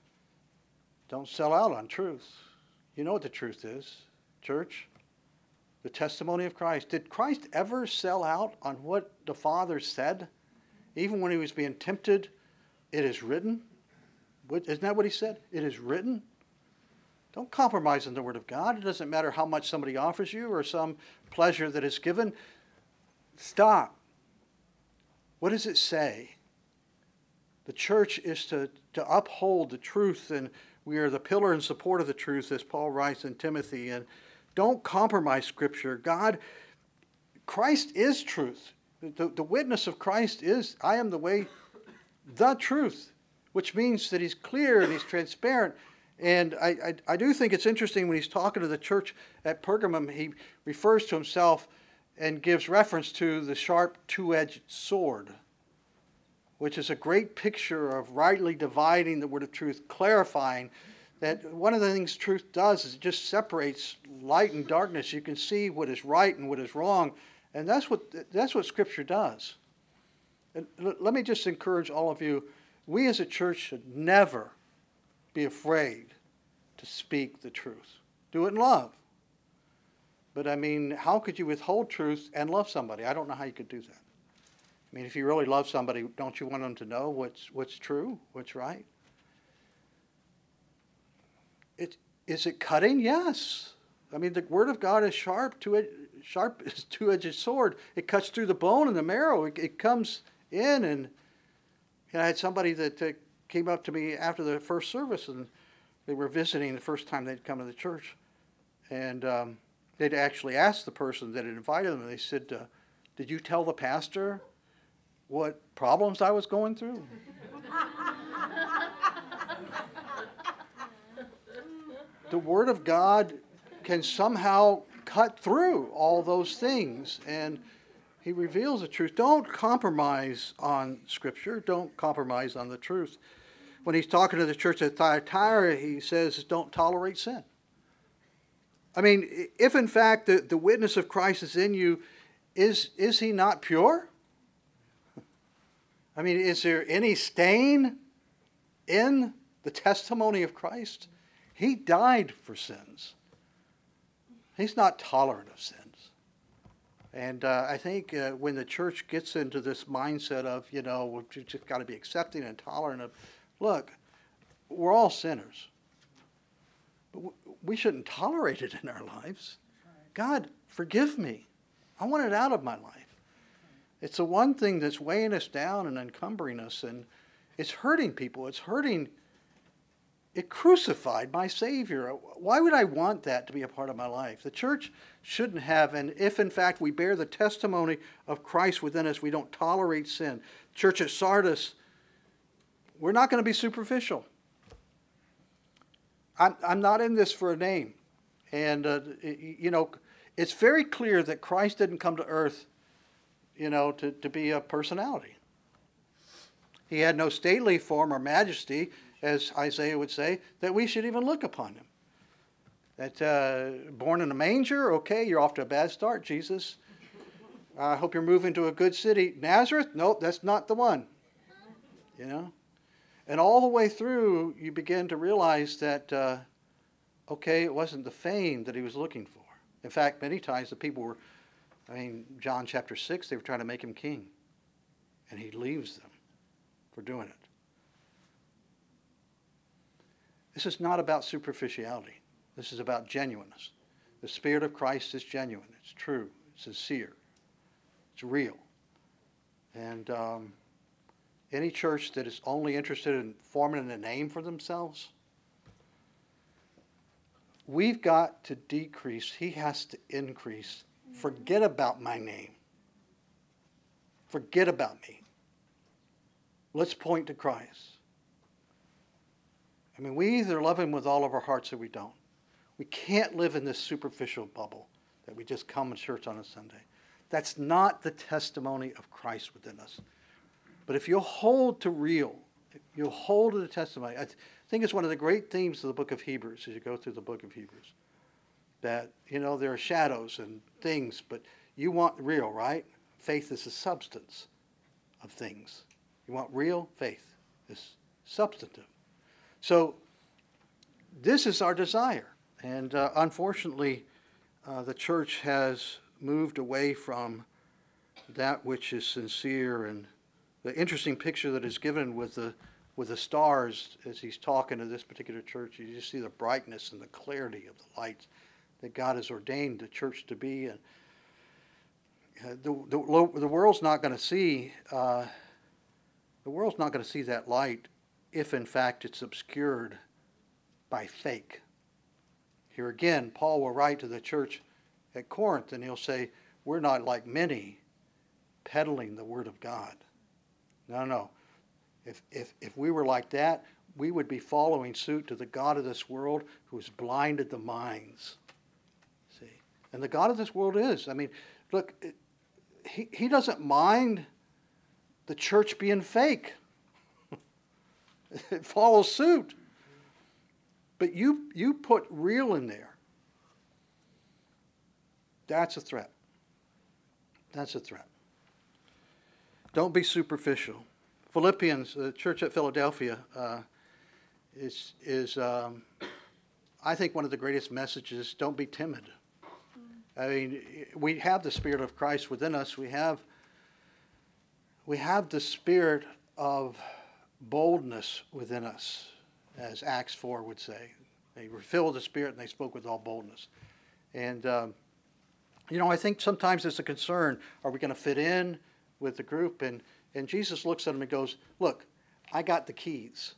don't sell out on truth. You know what the truth is, church. The testimony of Christ. Did Christ ever sell out on what the Father said? Even when he was being tempted, it is written. Isn't that what he said? It is written. Don't compromise on the Word of God. It doesn't matter how much somebody offers you or some pleasure that is given. Stop. What does it say? The church is to, to uphold the truth, and we are the pillar and support of the truth, as Paul writes in Timothy. And don't compromise Scripture. God, Christ is truth. The, the witness of Christ is, I am the way, the truth, which means that he's clear and he's transparent. And I, I, I do think it's interesting when he's talking to the church at Pergamum, he refers to himself and gives reference to the sharp two-edged sword, which is a great picture of rightly dividing the word of truth, clarifying that one of the things truth does is it just separates light and darkness. You can see what is right and what is wrong, and that's what that's what Scripture does. And let me just encourage all of you, we as a church should never be afraid to speak the truth. Do it in love. But I mean, how could you withhold truth and love somebody? I don't know how you could do that. I mean, if you really love somebody, don't you want them to know what's what's true, what's right? It, is it cutting? Yes. I mean, the Word of God is sharp, two, sharp as two-edged sword. It cuts through the bone and the marrow. It, it comes in, and you know, I had somebody that uh, came up to me after the first service, and they were visiting the first time they'd come to the church, and um, they'd actually asked the person that had invited them, and they said, uh, did you tell the pastor what problems I was going through? The Word of God can somehow cut through all those things, and he reveals the truth. Don't compromise on Scripture. Don't compromise on the truth. When he's talking to the church at Thyatira, he says, don't tolerate sin. I mean, if in fact the, the witness of Christ is in you, is, is he not pure? I mean, is there any stain in the testimony of Christ? He died for sins. He's not tolerant of sins. And uh, I think uh, when the church gets into this mindset of, you know, we've just got to be accepting and tolerant of, look, we're all sinners. But we shouldn't tolerate it in our lives. God, forgive me. I want it out of my life. It's the one thing that's weighing us down and encumbering us, and it's hurting people. It's hurting. It crucified my Savior. Why would I want that to be a part of my life? The church shouldn't have, and if in fact we bear the testimony of Christ within us, we don't tolerate sin. Church at Sardis, we're not going to be superficial. I'm, I'm not in this for a name. And, uh, you know, it's very clear that Christ didn't come to earth, you know, to, to be a personality. He had no stately form or majesty, as Isaiah would say, that we should even look upon him. That uh, born in a manger, okay, you're off to a bad start, Jesus. I hope you're moving to a good city. Nazareth? Nope, that's not the one. You know? And all the way through, you begin to realize that, uh, okay, it wasn't the fame that he was looking for. In fact, many times the people were, I mean, John chapter six, they were trying to make him king. And he leaves them for doing it. This is not about superficiality. This is about genuineness. The Spirit of Christ is genuine. It's true. It's sincere. It's real. And um, any church that is only interested in forming a name for themselves, we've got to decrease. He has to increase. Forget about my name. Forget about me. Let's point to Christ. I mean, we either love him with all of our hearts or we don't. We can't live in this superficial bubble that we just come to church on a Sunday. That's not the testimony of Christ within us. But if you'll hold to real, if you'll hold to the testimony, I th- think it's one of the great themes of the book of Hebrews as you go through the book of Hebrews. That, you know, there are shadows and things, but you want real, right? Faith is the substance of things. You want real faith. It's substantive. So this is our desire. And uh, unfortunately, uh, the church has moved away from that which is sincere. And the interesting picture that is given with the with the stars as he's talking to this particular church, you just see the brightness and the clarity of the lights that God has ordained the church to be. And uh, the, the the world's not going to see uh, the world's not going to see that light if in fact it's obscured by fake. Here again, Paul will write to the church at Corinth and he'll say, we're not like many peddling the word of God. No, no. If, if, if we were like that, we would be following suit to the God of this world who has blinded the minds. See? And the God of this world is. I mean, look, he, he doesn't mind the church being fake. It follows suit. But you, you put real in there. That's a threat. That's a threat. Don't be superficial. Philippians, the church at Philadelphia, uh, is, is um, I think, one of the greatest messages. Don't be timid. I mean, we have the Spirit of Christ within us. We have, we have the spirit of boldness within us, as Acts four would say. They were filled with the Spirit and they spoke with all boldness. And, um, you know, I think sometimes it's a concern. Are we going to fit in with the group? And, and Jesus looks at them and goes, look, I got the keys.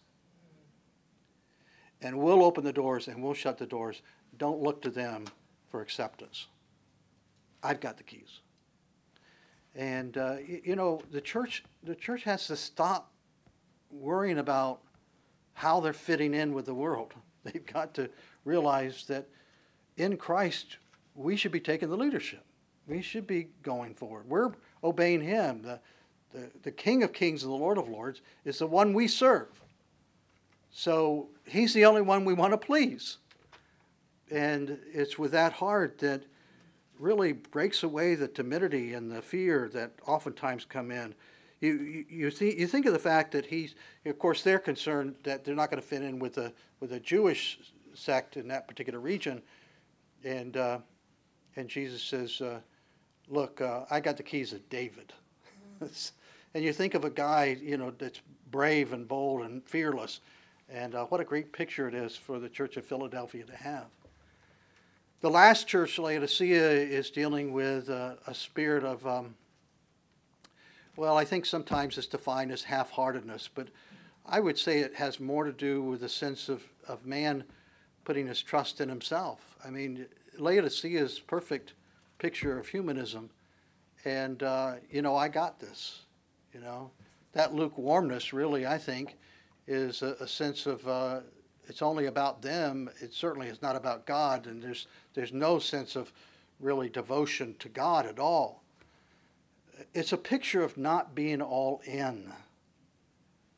And we'll open the doors and we'll shut the doors. Don't look to them for acceptance. I've got the keys. And, uh, you, you know, the church, the church has to stop worrying about how they're fitting in with the world. They've got to realize that in Christ, we should be taking the leadership. We should be going forward. We're obeying him. The, the, the King of Kings and the Lord of Lords is the one we serve. So he's the only one we want to please. And it's with that heart that really breaks away the timidity and the fear that oftentimes come in. You you you, th- you think of the fact that he's, of course, they're concerned that they're not going to fit in with a with a Jewish sect in that particular region, and uh, and Jesus says, uh, "Look, uh, I got the keys of David," and you think of a guy, you know, that's brave and bold and fearless, and uh, what a great picture it is for the Church of Philadelphia to have. The last church, Laodicea, is dealing with uh, a spirit of. Um, Well, I think sometimes it's defined as half-heartedness, but I would say it has more to do with a sense of, of man putting his trust in himself. I mean, Laodicea's perfect picture of humanism, and, uh, you know, I got this, you know. That lukewarmness really, I think, is a, a sense of uh, it's only about them. It certainly is not about God, and there's there's no sense of really devotion to God at all. It's a picture of not being all in.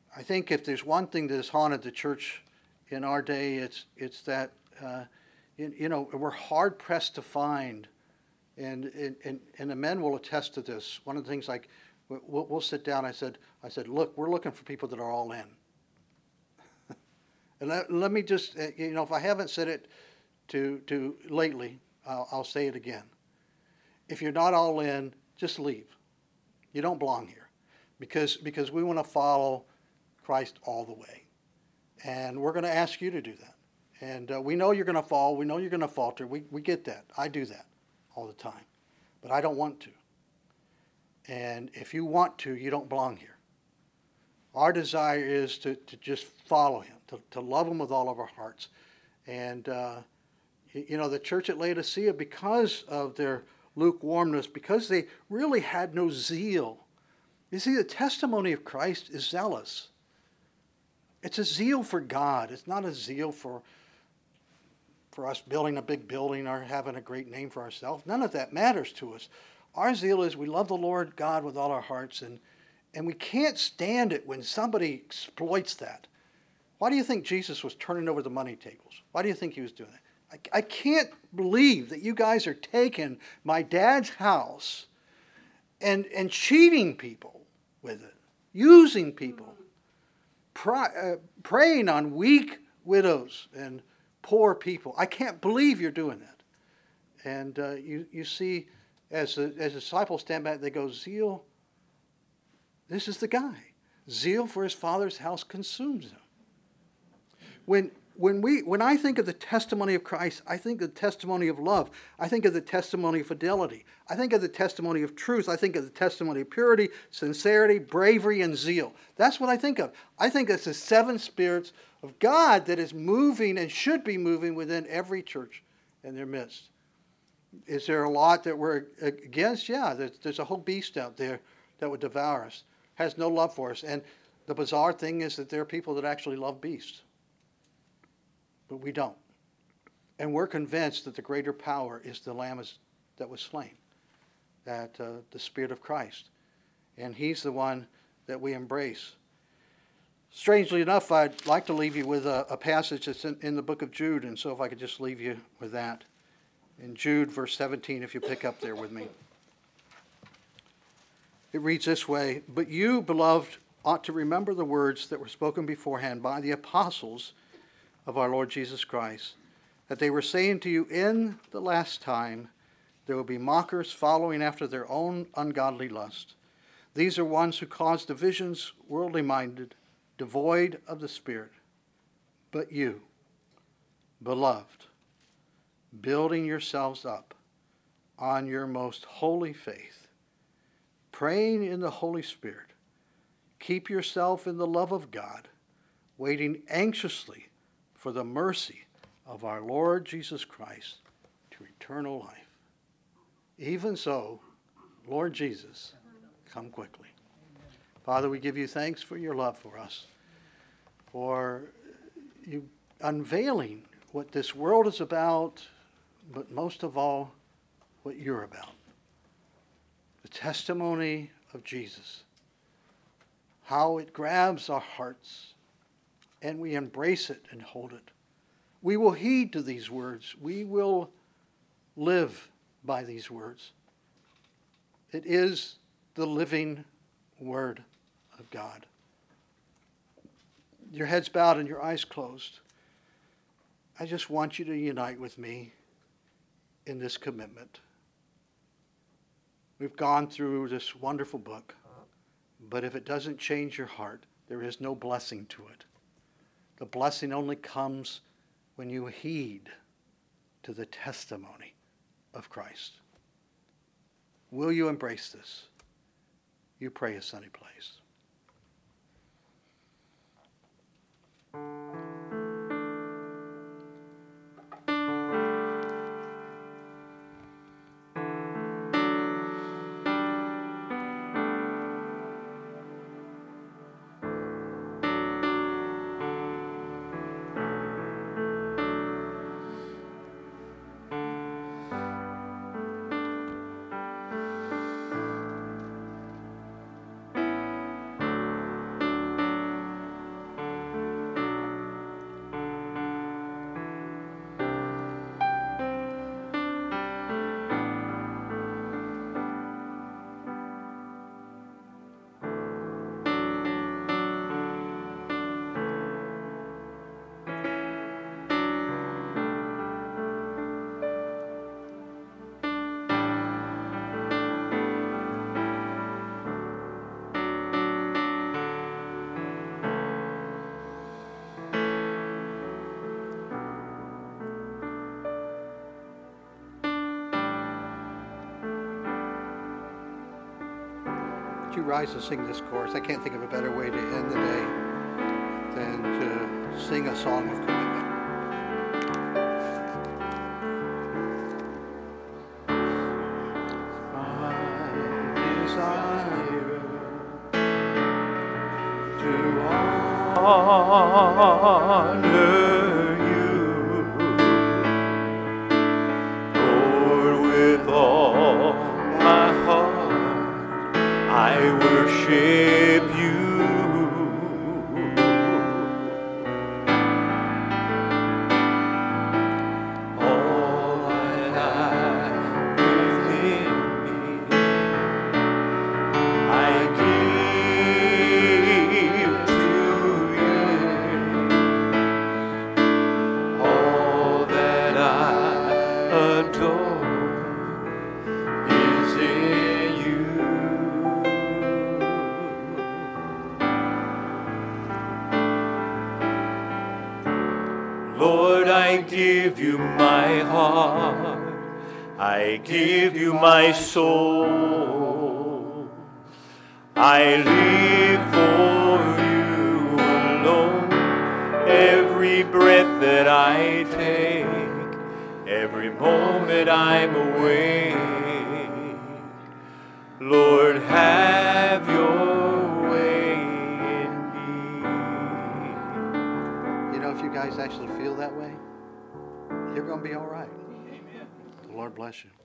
I think if there's one thing that has haunted the church in our day, it's it's that uh, you, you know we're hard pressed to find, and and and the men will attest to this. One of the things, like we'll, we'll sit down. I said I said, look, we're looking for people that are all in. And let, let me just you know if I haven't said it to to lately, I'll, I'll say it again. If you're not all in, just leave. You don't belong here, because because we want to follow Christ all the way. And we're going to ask you to do that. And uh, we know you're going to fall. We know you're going to falter. We, we get that. I do that all the time. But I don't want to. And if you want to, you don't belong here. Our desire is to, to just follow him, to, to love him with all of our hearts. And, uh, you know, the church at Laodicea, because of their lukewarmness, because they really had no zeal. You see, the testimony of Christ is zealous. It's a zeal for God. It's not a zeal for, for us building a big building or having a great name for ourselves. None of that matters to us. Our zeal is we love the Lord God with all our hearts, and, and we can't stand it when somebody exploits that. Why do you think Jesus was turning over the money tables? Why do you think he was doing that? I, I can't believe that you guys are taking my dad's house and, and cheating people with it, using people. Uh, preying on weak widows and poor people. I can't believe you're doing that. And uh, you, you see, as the, as the disciples stand back, they go, zeal, this is the guy. Zeal for his Father's house consumes him. When, when, we, when I think of the testimony of Christ, I think of the testimony of love. I think of the testimony of fidelity. I think of the testimony of truth. I think of the testimony of purity, sincerity, bravery, and zeal. That's what I think of. I think it's the seven spirits of God that is moving and should be moving within every church in their midst. Is there a lot that we're against? Yeah, there's, there's a whole beast out there that would devour us, has no love for us. And the bizarre thing is that there are people that actually love beasts. But we don't. And we're convinced that the greater power is the Lamb that was slain, that uh, the Spirit of Christ. And he's the one that we embrace. Strangely enough, I'd like to leave you with a, a passage that's in, in the book of Jude, and so if I could just leave you with that. In Jude, verse seventeen, if you pick up there with me. It reads this way, "But you, beloved, ought to remember the words that were spoken beforehand by the apostles of our Lord Jesus Christ, that they were saying to you, in the last time there will be mockers following after their own ungodly lust. These are ones who cause divisions, worldly minded, devoid of the Spirit. But you, beloved, building yourselves up on your most holy faith, praying in the Holy Spirit, keep yourself in the love of God, waiting anxiously for the mercy of our Lord Jesus Christ to eternal life. Even so, Lord Jesus, come quickly." Father, we give you thanks for your love for us, for you unveiling what this world is about, but most of all, what you're about. The testimony of Jesus, how it grabs our hearts, and we embrace it and hold it. We will heed to these words. We will live by these words. It is the living Word of God. Your heads bowed and your eyes closed. I just want you to unite with me in this commitment. We've gone through this wonderful book, but if it doesn't change your heart, there is no blessing to it. The blessing only comes when you heed to the testimony of Christ. Will you embrace this? You pray a sunny place. Would you rise and sing this chorus? I can't think of a better way to end the day than to sing a song of commitment. My desire to honor you, Lord, with all my heart I worship you. All that I within me, I give to you. All that I adore is in you. Lord, I give you my heart, I give you my soul. I live for you alone. Every breath that I take, every moment I'm awake, Lord, have your way in me. You know, if you guys actually feel that way, you're going to be all right. Amen. The Lord bless you.